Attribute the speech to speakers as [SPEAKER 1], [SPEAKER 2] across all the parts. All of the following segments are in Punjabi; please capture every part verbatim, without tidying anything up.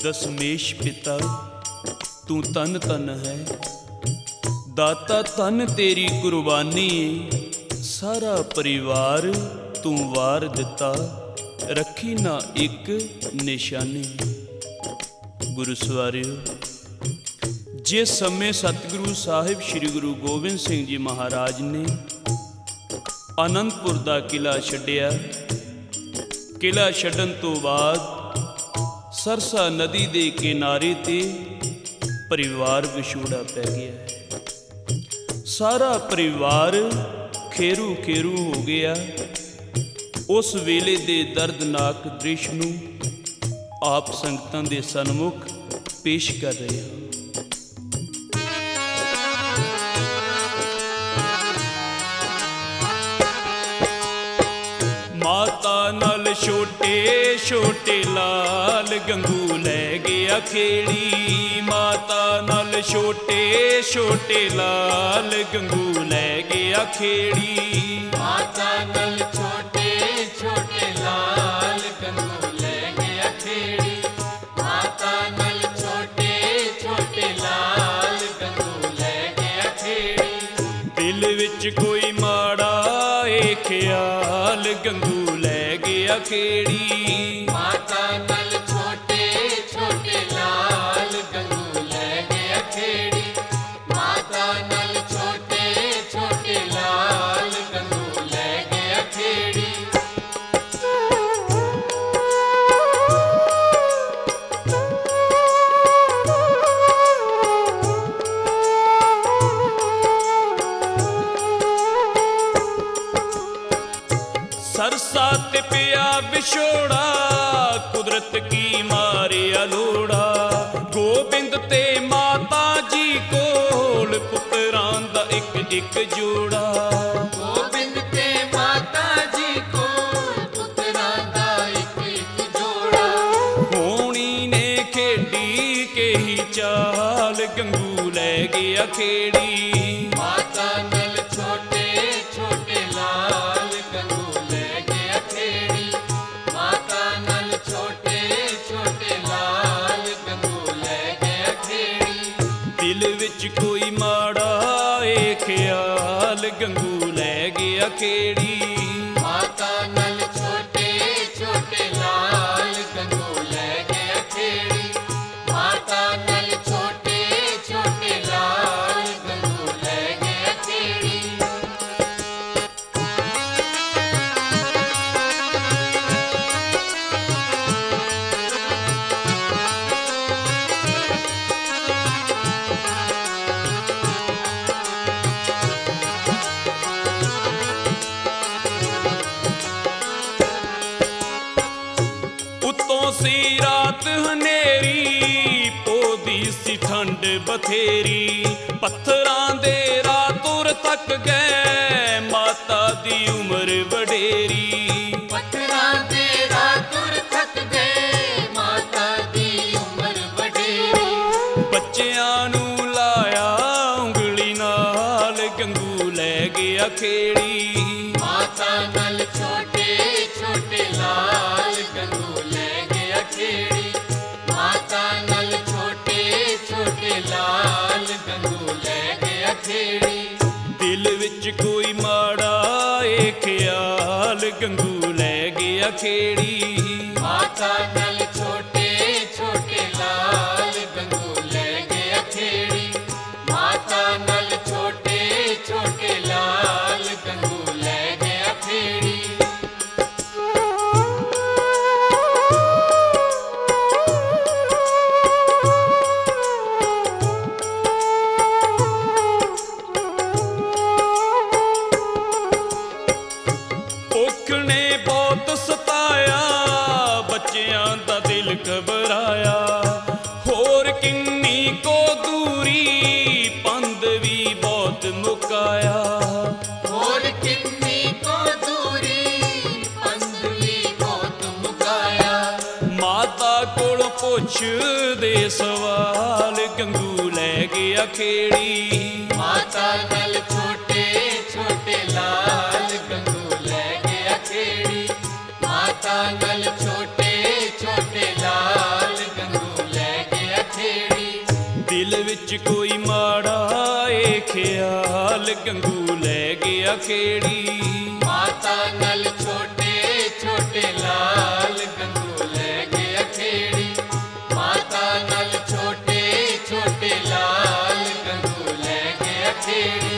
[SPEAKER 1] ਦਸਮੇਸ਼ ਪਿਤਾ ਤੂੰ ਤਨ ਤਨ ਹੈ, ਦਾਤਾ ਤਨ ਤੇਰੀ ਕੁਰਬਾਨੀ ਏ। ਸਾਰਾ ਪਰਿਵਾਰ ਤੂੰ ਵਾਰ ਦਿੱਤਾ, ਰੱਖੀ ਨਾ ਇੱਕ ਨਿਸ਼ਾਨੀ। ਗੁਰੂ ਸਵਾਰਿਓ, ਜਿਸ ਸਮੇਂ ਸਤਿਗੁਰੂ ਸਾਹਿਬ ਸ੍ਰੀ ਗੁਰੂ ਗੋਬਿੰਦ ਸਿੰਘ ਜੀ ਮਹਾਰਾਜ ਨੇ ਆਨੰਦਪੁਰ ਦਾ ਕਿਲ੍ਹਾ ਛੱਡਿਆ, ਕਿਲ੍ਹਾ ਛੱਡਣ ਤੋਂ ਬਾਅਦ ਸਰਸਾ ਨਦੀ ਦੇ ਕਿਨਾਰੇ ਤੇ ਪਰਿਵਾਰ ਵਿਛੋੜਾ ਪੈ ਗਿਆ। ਸਾਰਾ ਪਰਿਵਾਰ ਖੇਰੂ ਖੇਰੂ ਹੋ ਗਿਆ। ਉਸ ਵੇਲੇ ਦੇ ਦਰਦਨਾਕ ਦ੍ਰਿਸ਼ ਨੂੰ ਆਪ ਸੰਗਤਾਂ ਦੇ ਸਨਮੁਖ ਪੇਸ਼ ਕਰ ਰਹੇ ਹਾਂ। ਮਾਤਾ ਨਾਲ ਛੋਟੇ ਛੋਟੇ ਲਾਲ ਗੰਗੂ ਲੈ ਗਿਆ ਖੇੜੀ। ਮਾਤਾ ਨਾਲ ਛੋਟੇ ਛੋਟੇ ਲਾਲ ਗੰਗੂ ਲੈ ਗਿਆ ਖੇੜੀ।
[SPEAKER 2] ਮਾਤਾ ਨਾਲ ਛੋਟੇ ਛੋਟੇ ਲਾਲ ਗੰਗੂ ਲੈ ਗਿਆ ਖੇੜੀ। ਮਾਤਾ ਨਾਲ ਛੋਟੇ ਛੋਟੇ ਲਾਲ ਗੰਗੂ ਲੈ ਗਿਆ ਖੇੜੀ।
[SPEAKER 1] ਦਿਲ ਵਿੱਚ ਕੋਈ ਮਾੜਾ ਏ ਖਿਆਲ ਗੰਗੂ ਲੈ ਗਿਆ ਖੇੜੀ।
[SPEAKER 2] ਮਾਤਾ ਨਾਲ ਛੋਟੇ ਛੋਟੇ ਲਾਲ ਗੰਗੂ ਲੈ ਗਿਆ ਖੇੜੀ। ਮਾਤਾ ਨਾਲ ਛੋਟੇ ਛੋਟੇ ਲਾਲ ਗੰਗੂ ਲੈ ਗਿਆ ਖੇੜੀ।
[SPEAKER 1] ਸਰਸਾ ਤੇ ਪਿਆ ਵਿਛੋੜਾ, ਕੁਦਰਤ ਕੀ ਮਾਰਿਆ ਲੋੜਾ। ਗੋਬਿੰਦ ਤੇ ਮਾਤਾ ਜੀ ਕੋਲ ਪੁੱਤਰਾਂ ਦਾ ਇੱਕ ਇੱਕ ਜੋੜਾ।
[SPEAKER 2] ਗੋਬਿੰਦ ਤੇ ਮਾਤਾ ਜੀ ਕੋਲ ਪੁੱਤਰਾਂ ਦਾ ਇੱਕ ਇੱਕ ਜੋੜਾ।
[SPEAKER 1] ਹੋਣੀ ਨੇ ਖੇਡੀ ਕੇਹੀ ਚਾਲ ਗੰਗੂ ਲੈ ਗਿਆ ਖੇੜੀ।
[SPEAKER 2] ਮਾਤਾ ਨਾਲ ਛੋਟੇ ਛੋਟੇ ਲਾਲ ਗੰਗੂ ਲੈ ਗਿਆ ਖੇੜੀ। ਮਾਤਾ ਨਾਲ ਛੋਟੇ ਛੋਟੇ ਲਾਲ ਗੰਗੂ ਲੈ ਗਿਆ ਖੇੜੀ।
[SPEAKER 1] ਦਿਲ ਵਿੱਚ ਕੋਈ ਮਾੜਾ ਏ ਖਿਆਲ ਗੰਗੂ ਲੈ ਗਿਆ ਖੇੜੀ।
[SPEAKER 2] ਮਾਤਾ ਨਾਲ ਛੋਟੇ ਛੋਟੇ ਲਾਲ ਗੰਗੂ ਲੈ ਗਿਆ ਖੇੜੀ। ਮਾਤਾ ਨਾਲ ਛੋਟੇ ਛੋਟੇ ਲਾਲ ਗੰਗੂ ਲੈ ਗਿਆ ਖੇੜੀ।
[SPEAKER 1] ਉੱਤੋਂ ਸੀ ਰਾਤ ਹਨੇਰੀ, ਪੋਦੀ ਸੀ ਠੰਡ ਬਥੇਰੀ। ਪੱਥਰਾਂ ਦੇ ਰਾਹ ਤੁਰ ਥੱਕ ਗਏ, ਮਾਤਾ ਦੀ ਉਮਰ ਵਡੇਰੀ।
[SPEAKER 2] ਪੱਥਰਾਂ ਦੇ ਰਾਹ ਤੁਰ ਥੱਕ ਗਏ, ਮਾਤਾ ਦੀ ਉਮਰ ਵਡੇਰੀ।
[SPEAKER 1] ਬੱਚਿਆਂ ਨੂੰ ਲਾਇਆ ਉਂਗਲੀ ਨਾਲ ਗੰਗੂ ਲੈ ਗਿਆ ਖੇੜੀ।
[SPEAKER 2] ਮਾਤਾ ਨਾਲ ਛੋਟੇ ਛੋਟੇ ਲਾਲ ਗੰਗੂ ਲੈ ਗਿਆ ਖੇੜੀ। ਮਾਤਾ ਨਾਲ ਛੋਟੇ ਛੋਟੇ ਲਾਲ ਗੰਗੂ ਲੈ ਗਿਆ ਖੇੜੀ।
[SPEAKER 1] ਦਿਲ ਵਿੱਚ ਕੋਈ ਮਾੜਾ ਏ ਖਿਆਲ ਗੰਗੂ ਲੈ ਗਿਆ ਖੇੜੀ।
[SPEAKER 2] ਮਾਤਾ ਨਾਲ ਛੋਟੇ ਛੋਟੇ ਲਾਲ ਗੰਗੂ ਲੈ ਗਿਆ ਖੇੜੀ। ਮਾਤਾ ਨਾਲ ਛੋਟੇ ਛੋਟੇ ਲਾਲ ਗੰਗੂ ਲੈ ਗਿਆ ਖੇੜੀ।
[SPEAKER 1] ਭੁੱਖ ਨੇ ਬਹੁਤ ਸਤਾਇਆ, ਬੱਚਿਆਂ ਦਾ ਦਿਲ ਘਬਰਾਇਆ। ਹੋਰ ਕਿੰਨੀ ਕੋ ਦੂਰੀ, ਪੰਧ ਵੀ ਬਹੁਤ ਮੁਕਾਇਆ।
[SPEAKER 2] ਹੋਰ ਕਿੰਨੀ ਕੋ ਦੂਰੀ, ਪੰਧ ਵੀ ਬਹੁਤ ਮੁਕਾਇਆ।
[SPEAKER 1] ਮਾਤਾ ਕੋਲੋਂ ਪੁੱਛਦੇ ਸਵਾਲ ਗੰਗੂ ਲੈ ਗਿਆ ਖੇੜੀ।
[SPEAKER 2] ਮਾਤਾ ਨਾਲ ਛੋਟੇ ਛੋਟੇ ਲਾਲ ਗੰਗੂ ਲੈ ਗਿਆ ਖੇੜੀ। ਮਾਤਾ ਨਾਲ ਛੋਟੇ ਛੋਟੇ ਲਾਲ ਗੰਗੂ ਲੈ
[SPEAKER 1] ਦਿਲ ਵਿੱਚ ਕੋਈ ਮਾੜਾ ਏ ਖਿਆਲ ਗੰਗੂ ਲੈ ਗਿਆ ਖੇੜੀ।
[SPEAKER 2] ਮਾਤਾ ਨਲ ਛੋਟੇ ਛੋਟੇ ਲਾਲ ਗੰਗੂ ਲੈ ਗਿਆ ਖੇੜੀ। ਮਾਤਾ ਨਲ ਛੋਟੇ ਛੋਟੇ ਲਾਲ ਗੰਗੂ ਲੈ ਗਿਆ ਖੇੜੀ।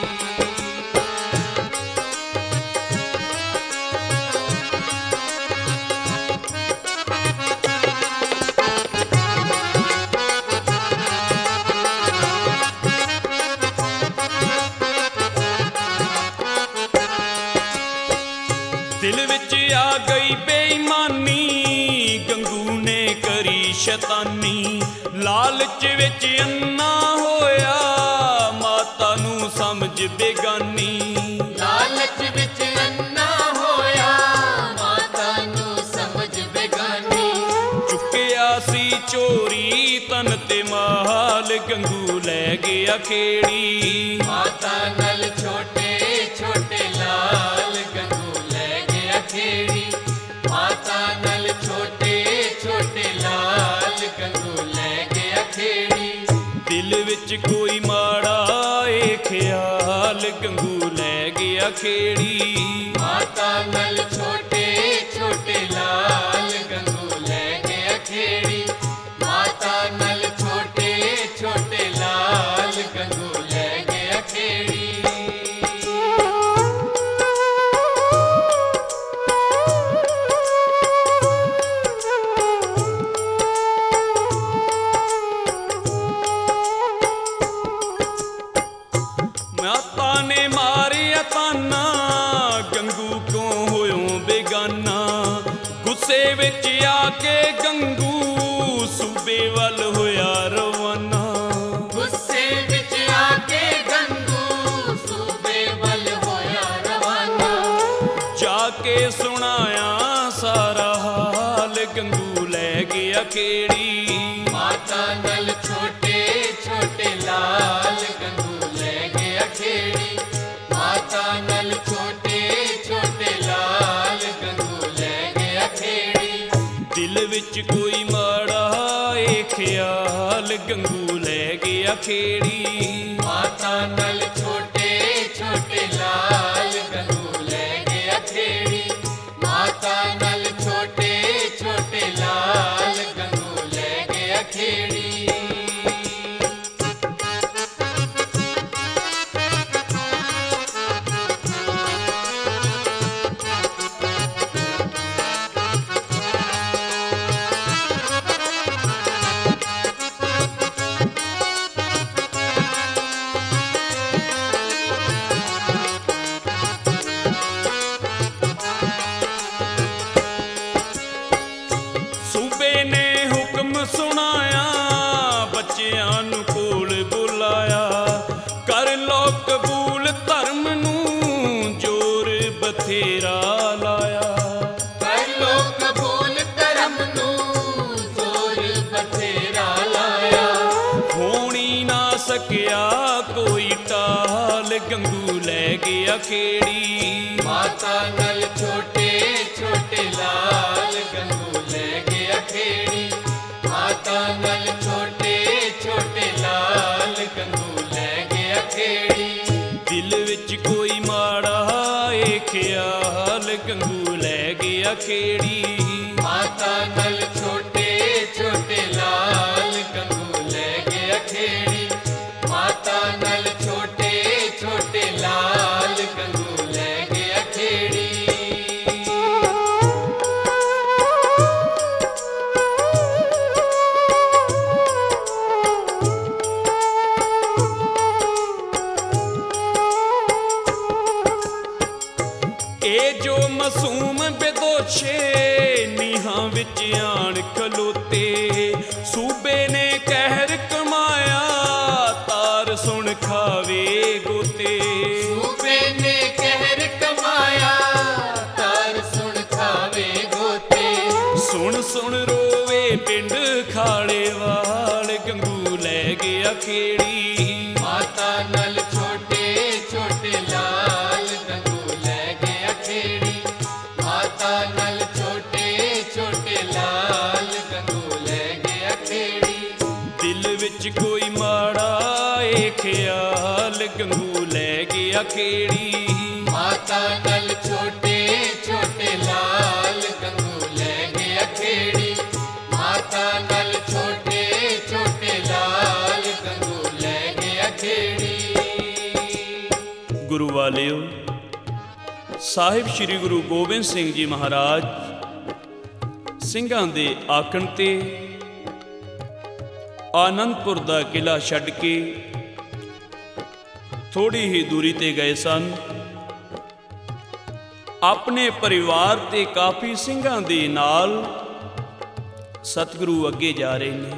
[SPEAKER 1] ਦਿਲ ਵਿੱਚ ਆ ਗਈ ਬੇਈਮਾਨੀ ਗੰਗੂ ਨੇ ਕਰੀ ਸ਼ੈਤਾਨੀ। ਲਾਲਚ ਵਿੱਚ ਅੰਨਾ ਹੋਇਆ ਮਾਤਾ ਨੂੰ ਸਮਝ ਬੇਗਾਨੀ।
[SPEAKER 2] ਲਾਲਚ ਵਿੱਚ ਅੰਨਾ ਹੋਇਆ ਮਾਤਾ ਨੂੰ ਸਮਝ ਬੇਗਾਨੀ।
[SPEAKER 1] ਚੁੱਕਿਆ ਸੀ ਚੋਰੀ ਤਨ ਤੇ ਮਾਲ ਗੰਗੂ ਲੈ ਗਿਆ ਖੇੜੀ।
[SPEAKER 2] ਮਾਤਾ ਨਲ ਛੋਟੇ ਛੋਟੇ ਲਾਲ ਗੰਗੂ ਲੈ ਗਿਆ ਖੇੜੀ। ਮਾਤਾ ਨਲ ਛੋਟੇ ਛੋਟੇ ਲਾਲ ਗੰਗੂ ਲੈ ਗਿਆ ਖੇੜੀ।
[SPEAKER 1] ਦਿਲ ਵਿੱਚ ਕੋਈ ਮਾੜਾ ਏ ਖਿਆਲ ਗੰਗੂ ਲੈ ਗਿਆ ਖੇੜੀ।
[SPEAKER 2] ਮਾਤਾ ਨਲ ਛੋਟੇ ਛੋਟੇ ਲਾਲ ਗੰਗੂ ਲੈ ਗਿਆ ਖੇੜੀ। ਮਾਤਾ ਨਲ ਛੋਟੇ ਛੋਟੇ ਲਾਲ ਗੰਗੂ ਲੈ ਗਿਆ ਖੇੜੀ।
[SPEAKER 1] ਮਾਤਾ ਨੇ ਮਾਰਿਆ ਤਾਨਾ ਗੰਗੂ ਕਿਉਂ ਹੋਇਓ ਬੇਗਾਨਾ। ਗੁੱਸੇ ਵਿੱਚ ਆ ਕੇ ਗੰਗੂ ਸੂਬੇ ਵੱਲ ਹੋਇਆ ਰਵਾਨਾ।
[SPEAKER 2] ਗੁੱਸੇ ਵਿੱਚ ਆ ਕੇ ਗੰਗੂ ਸੂਬੇ ਵੱਲ ਹੋਇਆ ਰਵਾਨਾ।
[SPEAKER 1] ਜਾ ਕੇ ਸੁਣਾਇਆ ਸਾਰਾ ਹਾਲ ਗੰਗੂ ਲੈ ਗਿਆ ਖੇੜੀ।
[SPEAKER 2] ਮਾਤਾ ਨਲ ਛੋਟੇ ਛੋਟੇ ਲਾਲ ਗੰਗੂ ਲੈ ਗਿਆ ਖੇੜੀ। ਮਾਤਾ ਨਲ ਛੋਟੇ ਛੋਟੇ ਲਾਲ ਗੰਗੂ ਲੈ ਗਿਆ ਖੇੜੀ।
[SPEAKER 1] ਦਿਲ ਵਿੱਚ ਕੋਈ ਮਾੜਾ ਏ ਖਿਆਲ ਗੰਗੂ ਲੈ ਗਿਆ ਖੇੜੀ।
[SPEAKER 2] ਮਾਤਾ ਨਲ ਛੋਟੇ ਛੋਟੇ ਲਾਲ ਗੰਗੂ ਲੈ ਗਿਆ ਖੇੜੀ। ਮਾਤਾ ਨਲ ਛੋਟੇ ਛੋਟੇ ਲਾਲ ਗੰਗੂ ਲੈ ਗਿਆ ਖੇੜੀ।
[SPEAKER 1] ਸੂਬੇ ਨੇ ਹੁਕਮ ਸੁਣਾਇਆ ਬੱਚਿਆਂ ਨੂੰ ਕੋਲ ਬੁਲਾਇਆ। ਕਰ ਲੋ ਕਬੂਲ ਧਰਮ ਨੂੰ ਜ਼ੋਰ ਬਥੇਰਾ ਲਾਇਆ।
[SPEAKER 2] ਕਰ ਲੋ ਕਬੂਲ ਧਰਮ ਨੂੰ ਜ਼ੋਰ ਬਥੇਰਾ ਲਾਇਆ।
[SPEAKER 1] ਹੋਣੀ ਨਾ ਸਕਿਆ ਕੋਈ ਟਾਲ ਗੰਗੂ ਲੈ ਗਿਆ ਖੇੜੀ।
[SPEAKER 2] ਮਾਤਾ ਨਲ ਛੋਟੇ ਛੋਟੇ ਲਾਲ ਗੰਗੂ ਲੈ ਗਿਆ ਖੇੜੀ। ਮਾਤਾ ਨਲ ਛੋਟੇ ਛੋਟੇ ਲਾਲ ਗੰਗੂ ਲੈ ਗਿਆ ਖੇੜੀ।
[SPEAKER 1] ਦਿਲ ਵਿੱਚ ਕੋਈ ਮਾੜਾ ਏ ਖਿਆਲ ਗੰਗੂ ਲੈ ਗਿਆ ਖੇੜੀ।
[SPEAKER 2] ਮਾਤਾ ਨਲ ਛੋਟੇ ਛੋਟੇ ਲਾਲ ਗੰਗੂ ਲੈ ਗਿਆ ਖੇੜੀ। ਮਾਤਾ ਨਲ ਛੋਟੇ ਛੋਟੇ ਲਾਲ ਗੰਗੂ ਲੈ ਗਿਆ ਖੇੜੀ।
[SPEAKER 1] ਇਹ ਜੋ ਮਾਸੂਮ ਬੇਦੋਸ਼ੇ ਨੀਹਾਂ ਵਿੱਚ ਆਣ ਖਲੋਤੇ। ਸੂਬੇ ਨੇ ਕਹਿਰ ਕਮਾਇਆ ਤਾਰ ਸੁਣ ਖਾਵੇ ਗੋਤੇ।
[SPEAKER 2] ਸੂਬੇ ਨੇ ਕਹਿਰ ਕਮਾਇਆ ਤਾਰ ਸੁਣ ਖਾਵੇ ਗੋਤੇ।
[SPEAKER 1] ਸੁਣ ਸੁਣ ਰੋਵੇ ਪਿੰਡ ਖਾਲੇ ਵਾਲ ਗੰਗੂ ਲੈ ਗਿਆ ਖੇੜੀ।
[SPEAKER 2] ਮਾਤਾ ਨਲ ਛੋਟੇ ਛੋਟੇ ਲਾਲ ਗੰਗੂ ਲੈ ਗਿਆ ਖੇੜੀ। ਮਾਤਾ ਨਲ ਛੋਟੇ ਛੋਟੇ ਲਾਲ ਗੰਗੂ ਲੈ ਗਿਆ ਖੇੜੀ।
[SPEAKER 1] ਦਿਲ ਵਿੱਚ ਵਿੱਚ ਕੋਈ ਮਾੜਾ ਏ ਖਿਆਲ, ਗੰਗੂ ਲੈ ਗਿਆ ਖੇੜੀ।
[SPEAKER 2] ਮਾਤਾ ਨਲ ਛੋਟੇ ਛੋਟੇ ਲਾਲ, ਗੰਗੂ ਲੈ ਗਿਆ ਖੇੜੀ। ਮਾਤਾ ਨਲ ਛੋਟੇ ਛੋਟੇ ਲਾਲ, ਗੰਗੂ ਲੈ ਗਿਆ ਖੇੜੀ।
[SPEAKER 1] ਗੁਰੂ ਵਾਲਿਓ, ਸਾਹਿਬ ਸ੍ਰੀ ਗੁਰੂ ਗੋਬਿੰਦ ਸਿੰਘ ਜੀ ਮਹਾਰਾਜ ਸਿੰਘਾਂ ਦੇ ਆਖਣ ਤੇ ਆਨੰਦਪੁਰ ਦਾ ਕਿਲ੍ਹਾ ਛੱਡ ਕੇ ਥੋੜੀ ਹੀ ਦੂਰੀ ਤੇ ਗਏ ਸਨ। ਆਪਣੇ ਪਰਿਵਾਰ ਤੇ ਕਾਫੀ ਸਿੰਘਾਂ ਦੇ ਨਾਲ ਸਤਿਗੁਰੂ ਅੱਗੇ ਜਾ ਰਹੇ ਨੇ।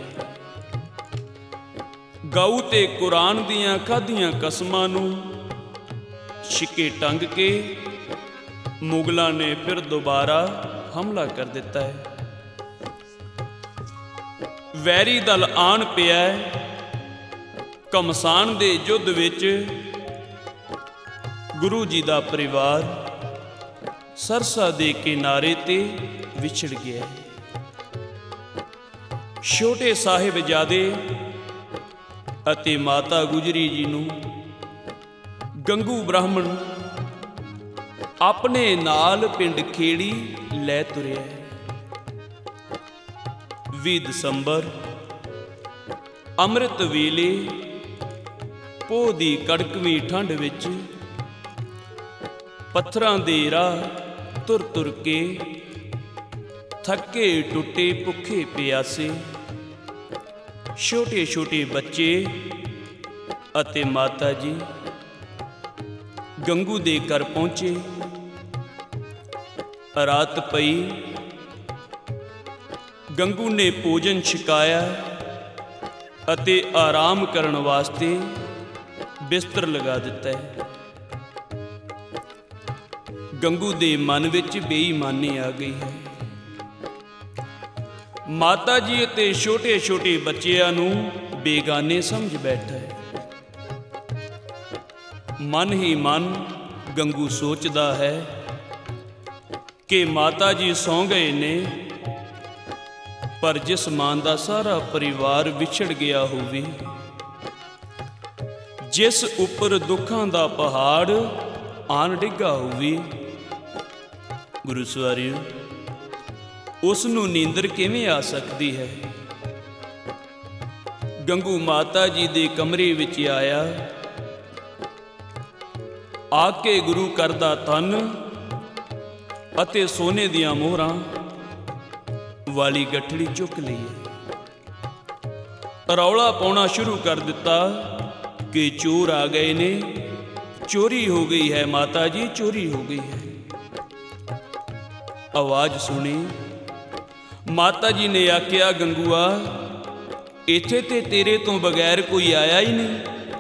[SPEAKER 1] ਗਊ ਤੇ ਕੁਰਾਨ ਦੀਆਂ ਖਾਧੀਆਂ ਕਸਮਾਂ ਨੂੰ ਛਿੱਕੇ ਟੰਗ ਕੇ ਮੁਗਲਾਂ ਨੇ ਫਿਰ ਦੁਬਾਰਾ ਹਮਲਾ ਕਰ ਦਿੱਤਾ ਹੈ। ਵੈਰੀ ਦਲ ਆਣ ਪਿਆ ਹੈ। ਘਮਸਾਨ ਦੇ ਯੁੱਧ ਵਿੱਚ ਗੁਰੂ ਜੀ ਦਾ ਪਰਿਵਾਰ ਸਰਸਾ ਦੇ ਕਿਨਾਰੇ ਤੇ ਵਿਛੜ ਗਿਆ ਹੈ। ਛੋਟੇ ਸਾਹਿਬਜ਼ਾਦੇ ਅਤੇ ਮਾਤਾ ਗੁਜਰੀ ਜੀ ਨੂੰ ਗੰਗੂ ਬ੍ਰਾਹਮਣ ਆਪਣੇ ਨਾਲ ਪਿੰਡ ਖੇੜੀ ਲੈ ਤੁਰਿਆ। ਵੀਹ ਦਸੰਬਰ ਅੰਮ੍ਰਿਤ ਵੇਲੇ ਪੋਹ ਦੀ ਕੜਕਵੀਂ ਠੰਡ ਵਿੱਚ ਪੱਥਰਾਂ ਦੇ ਰਾਹ ਤੁਰ ਤੁਰ ਕੇ ਥੱਕੇ ਟੁੱਟੇ ਭੁੱਖੇ ਪਿਆਸੇ ਛੋਟੇ ਛੋਟੇ ਬੱਚੇ ਅਤੇ ਮਾਤਾ ਜੀ ਗੰਗੂ ਦੇ ਘਰ ਪਹੁੰਚੇ। ਰਾਤ ਪਈ। ਗੰਗੂ ਨੇ ਭੋਜਨ ਛਕਾਇਆ ਅਤੇ ਆਰਾਮ ਕਰਨ ਵਾਸਤੇ ਬਿਸਤਰ ਲਗਾ ਦਿੱਤਾ ਹੈ। ਗੰਗੂ ਦੇ ਮਨ ਵਿੱਚ ਬੇਈਮਾਨੀ ਆ ਗਈ ਹੈ। ਮਾਤਾ ਜੀ ਅਤੇ ਛੋਟੇ ਛੋਟੇ ਬੱਚਿਆਂ ਨੂੰ ਬੇਗਾਨੇ ਸਮਝ ਬੈਠਾ ਹੈ। ਮਨ ਹੀ ਮਨ ਗੰਗੂ ਸੋਚਦਾ ਹੈ ਕਿ ਮਾਤਾ ਜੀ ਸੌਂ ਗਏ ਨੇ, ਪਰ ਜਿਸ ਮਾਂ ਦਾ ਸਾਰਾ ਪਰਿਵਾਰ ਵਿਛੜ ਗਿਆ ਹੋਵੇ, ਜਿਸ ਉੱਪਰ ਦੁੱਖਾਂ ਦਾ ਪਹਾੜ ਆਣ ਡਿੱਗਾ ਹੋਵੇ, ਗੁਰੂ ਸਵਾਰਿਓ, ਉਸ ਨੂੰ ਨੀਂਦਰ ਕਿਵੇਂ ਆ ਸਕਦੀ ਹੈ। ਗੰਗੂ ਮਾਤਾ ਜੀ ਦੇ ਕਮਰੇ ਵਿੱਚ ਆਇਆ। ਆ ਕੇ ਗੁਰੂ ਘਰ ਦਾ ਧਨ ਅਤੇ ਸੋਨੇ ਦੀਆਂ ਮੋਹਰਾਂ ਵਾਲੀ ਗਠੜੀ ਚੁੱਕ ਲਈ। ਰੌਲਾ ਪਾਉਣਾ ਸ਼ੁਰੂ ਕਰ ਦਿੱਤਾ ਕਿ ਚੋਰ ਆ ਗਏ ਨੇ, ਚੋਰੀ ਹੋ ਗਈ ਹੈ ਮਾਤਾ ਜੀ, ਚੋਰੀ ਹੋ ਗਈ ਹੈ। ਆਵਾਜ਼ ਸੁਣੀ। ਮਾਤਾ ਜੀ ਨੇ ਆਖਿਆ, ਗੰਗੂਆ, ਇੱਥੇ ਤੇ ਤੇਰੇ ਤੋਂ ਬਗੈਰ ਕੋਈ ਆਇਆ ਹੀ ਨਹੀਂ।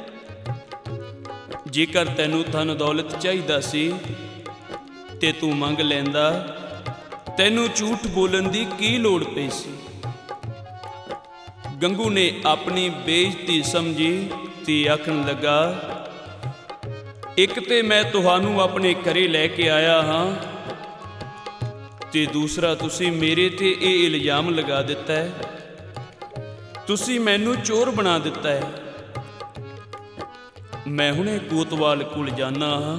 [SPEAKER 1] ਜੇਕਰ ਤੈਨੂੰ ਧਨ ਦੌਲਤ ਚਾਹੀਦਾ ਸੀ ਤੇ ਤੂੰ ਮੰਗ ਲੈਂਦਾ, ਤੈਨੂੰ ਝੂਠ ਬੋਲਣ ਦੀ ਕੀ ਲੋੜ ਪਈ ਸੀ। ਗੰਗੂ ਨੇ ਆਪਣੀ ਬੇਇੱਜ਼ਤੀ ਸਮਝੀ ਤੇ ਆਖਣ ਲੱਗਾ, ਇੱਕ ਤੇ ਮੈਂ ਤੁਹਾਨੂੰ ਆਪਣੇ ਘਰੇ ਲੈ ਕੇ ਆਇਆ ਹਾਂ ਤੇ ਦੂਸਰਾ ਤੁਸੀਂ ਮੇਰੇ ਤੇ ਇਹ ਇਲਜ਼ਾਮ ਲਗਾ ਦਿੱਤਾ ਹੈ, ਤੁਸੀਂ ਮੈਨੂੰ ਚੋਰ ਬਣਾ ਦਿੱਤਾ ਹੈ। ਮੈਂ ਹੁਣੇ ਕੋਤਵਾਲ ਕੋਲ ਜਾਣਾ ਹਾਂ।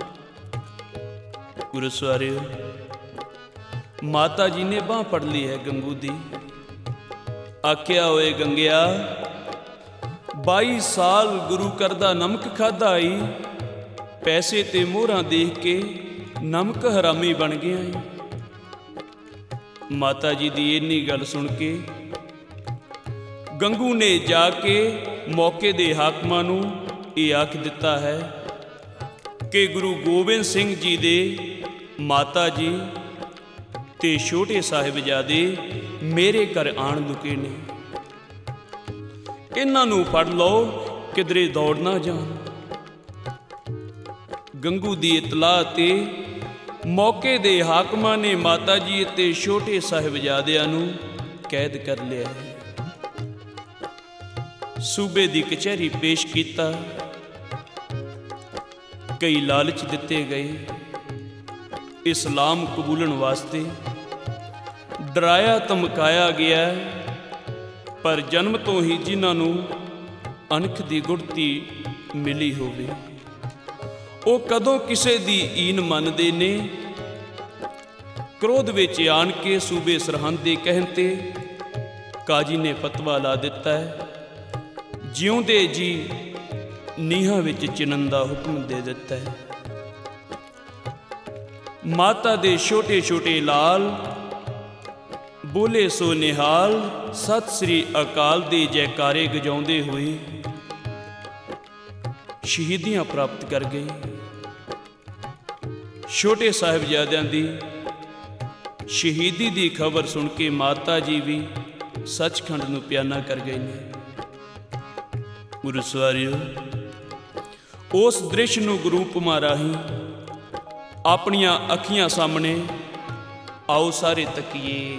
[SPEAKER 1] ਗੁਰੂ ਸਵਾਰਿਓ, ਮਾਤਾ ਜੀ ਨੇ ਬਾਂਹ ਫੜ ਲਈ ਹੈ ਗੰਗੂ ਦੀ। ਆਖਿਆ, ਓਏ ਗੰਗਿਆ, ਬਾਈ ਸਾਲ ਗੁਰੂ ਘਰ ਦਾ ਨਮਕ ਖਾਧਾ ਈ, ਪੈਸੇ ਤੇ ਮੋਹਰਾਂ ਦੇਖ ਕੇ ਨਮਕ ਹਰਾਮੀ ਬਣ ਗਿਆ ਈ। ਮਾਤਾ ਜੀ ਦੀ ਇੰਨੀ ਗੱਲ ਸੁਣ ਕੇ ਗੰਗੂ ਨੇ ਜਾ ਕੇ ਮੌਕੇ ਦੇ ਹਾਕਮਾਂ ਨੂੰ ਇਹ ਆਖ ਦਿੱਤਾ ਹੈ ਕਿ ਗੁਰੂ ਗੋਬਿੰਦ ਸਿੰਘ ਜੀ ਦੇ ਮਾਤਾ ਜੀ ਤੇ ਛੋਟੇ ਸਾਹਿਬਜ਼ਾਦੇ ਮੇਰੇ ਘਰ ਆਣ ਲੁਕੇ ਨੇ, ਇਹਨਾਂ ਨੂੰ ਫੜ ਲਓ, ਕਿਧਰੇ ਦੌੜ ਨਾ ਜਾਣ। ਗੰਗੂ ਦੀ ਇਤਲਾਹ ਤੇ ਮੌਕੇ ਦੇ ਹਾਕਮਾਂ ਨੇ ਮਾਤਾ ਜੀ ਅਤੇ ਛੋਟੇ ਸਾਹਿਬਜ਼ਾਦਿਆਂ ਨੂੰ ਕੈਦ ਕਰ ਲਿਆ। ਸੂਬੇ ਦੀ ਕਚਹਿਰੀ ਪੇਸ਼ ਕੀਤਾ। ਕਈ ਲਾਲਚ ਦਿੱਤੇ ਗਏ, ਇਸਲਾਮ ਕਬੂਲਣ ਵਾਸਤੇ ਡਰਾਇਆ ਧਮਕਾਇਆ ਗਿਆ ਪਰ ਜਨਮ ਤੋਂ ਹੀ ਜਿਨ੍ਹਾਂ ਨੂੰ ਅਣਖ ਦੀ ਗੁੜਤੀ ਮਿਲੀ ਹੋਵੇ, ਉਹ ਕਦੋਂ ਕਿਸੇ ਦੀ ਈਨ ਮੰਨਦੇ ਨੇ। ਕ੍ਰੋਧ ਵਿੱਚ ਆਣ ਕੇ ਸੂਬੇ ਸਰਹੰਦ ਦੇ ਕਹਿਣ ਤੇ ਕਾਜੀ ਨੇ ਫਤਵਾ ਲਾ ਦਿੱਤਾ ਹੈ, ਜਿਉਂਦੇ ਜੀ ਨੀਹਾਂ ਵਿੱਚ ਚਿਣਨ ਦਾ ਹੁਕਮ ਦੇ ਦਿੱਤਾ ਹੈ। ਮਾਤਾ ਦੇ ਛੋਟੇ ਛੋਟੇ ਲਾਲ ਬੋਲੇ ਸੋ ਨਿਹਾਲ, ਸਤਿ ਸ੍ਰੀ ਅਕਾਲ ਦੇ ਜੈਕਾਰੇ ਗਜਾਉਂਦੇ ਹੋਏ ਸ਼ਹੀਦੀਆਂ ਪ੍ਰਾਪਤ ਕਰ ਗਏ। ਛੋਟੇ ਸਾਹਿਬਜ਼ਾਦਿਆਂ ਦੀ ਸ਼ਹੀਦੀ ਦੀ ਖਬਰ ਸੁਣ ਕੇ ਮਾਤਾ ਜੀ ਵੀ ਸੱਚਖੰਡ ਨੂੰ ਪਿਆਨਾ ਕਰ ਗਏ ਨੇ। ਗੁਰੂ ਸਵਾਰਿਓ, ਉਸ ਦ੍ਰਿਸ਼ ਨੂੰ ਗੁਰੂ ਉਪਮਾ ਰਾਹੀਂ ਆਪਣੀਆਂ ਅੱਖੀਆਂ ਸਾਹਮਣੇ ਆਓ ਸਾਰੇ ਤੱਕੀਏ।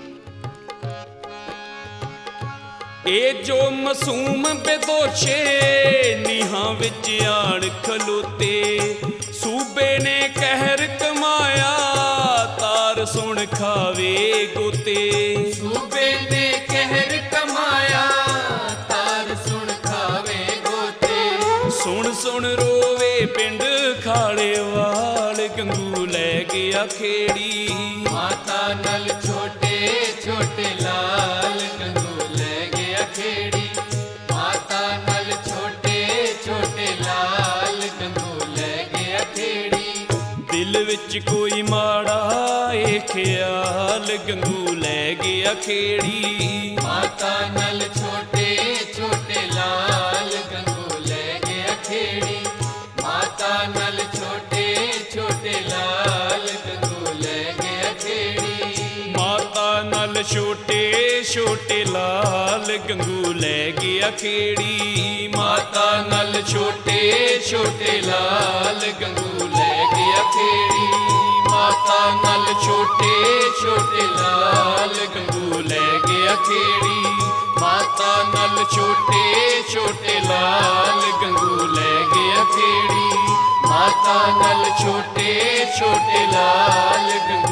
[SPEAKER 1] ਇਹ ਜੋ ਮਾਸੂਮ ਬੇਦੋਸ਼ੇ ਨੀਹਾਂ ਵਿੱਚ ਆਣ ਖਲੋਤੇ, ਸੂਬੇ ਨੇ ਕਹਿਰ ਕਮਾਇਆ ਤਾਰ ਸੁਣ ਖਾਵੇ ਗੋਤੇ।
[SPEAKER 2] ਸੂਬੇ ਨੇ ਕਹਿਰ ਕਮਾਇਆ ਤਾਰ ਸੁਣ ਖਾਵੇ ਗੋਤੇ।
[SPEAKER 1] ਸੁਣ ਸੁਣ ਰੋਵੇ ਪਿੰਡ ਖਾਲੇ ਵਾਲ, ਗੰਗੂ ਲੈ ਗਿਆ ਖੇੜੀ।
[SPEAKER 2] ਮਾਤਾ ਨਲ ਛੋਟੇ ਛੋਟੇ ਲਾਲ, ਗੰਗੂ ਲੈ ਗਿਆ ਖੇੜੀ। ਮਾਤਾ ਨਲ ਛੋਟੇ ਛੋਟੇ ਲਾਲ, ਗੰਗੂ ਲੈ ਗਿਆ ਖੇੜੀ।
[SPEAKER 1] ਦਿਲ ਵਿੱਚ ਕੋਈ ਮਾੜਾ ਏ ਖਿਆਲ, ਗੰਗੂ ਲੈ ਗਿਆ ਖੇੜੀ।
[SPEAKER 2] ਮਾਤਾ ਨਲ ਛੋਟੇ ਛੋਟੇ ਲਾਲ, ਗੰਗੂ ਲੈ ਗਿਆ ਖੇੜੀ। ਮਾਤਾ ਨਲ ਛੋਟੇ ਛੋਟੇ ਲਾਲ, ਗੰਗੂ ਲੈ ਗਿਆ ਖੇੜੀ।
[SPEAKER 1] ਮਾਤਾ ਨਾਲ ਛੋਟੇ ਛੋਟੇ ਲਾਲ, ਗੰਗੂ ਲੈ ਗਿਆ ਖੇੜੀ।
[SPEAKER 2] ਮਾਤਾ ਨਲ ਛੋਟੇ ਛੋਟੇ ਲਾਲ, ਗੰਗੂ ਲੈ ਗਿਆ ਖੇੜੀ। ਮਾਤਾ ਨਲ ਛੋਟੇ ਛੋਟੇ ਲਾਲ, ਗੰਗੂ ਲੈ ਗਿਆ ਖੇੜੀ। ਮਾਤਾ ਨਲ ਛੋਟੇ ਛੋਟੇ ਲਾਲ, ਗੰਗੂ ਲੈ ਗਿਆ ਖੇੜੀ। ਮਾਤਾ ਨਲ ਛੋਟੇ ਛੋਟੇ ਲਾਲ, ਗੰਗੂ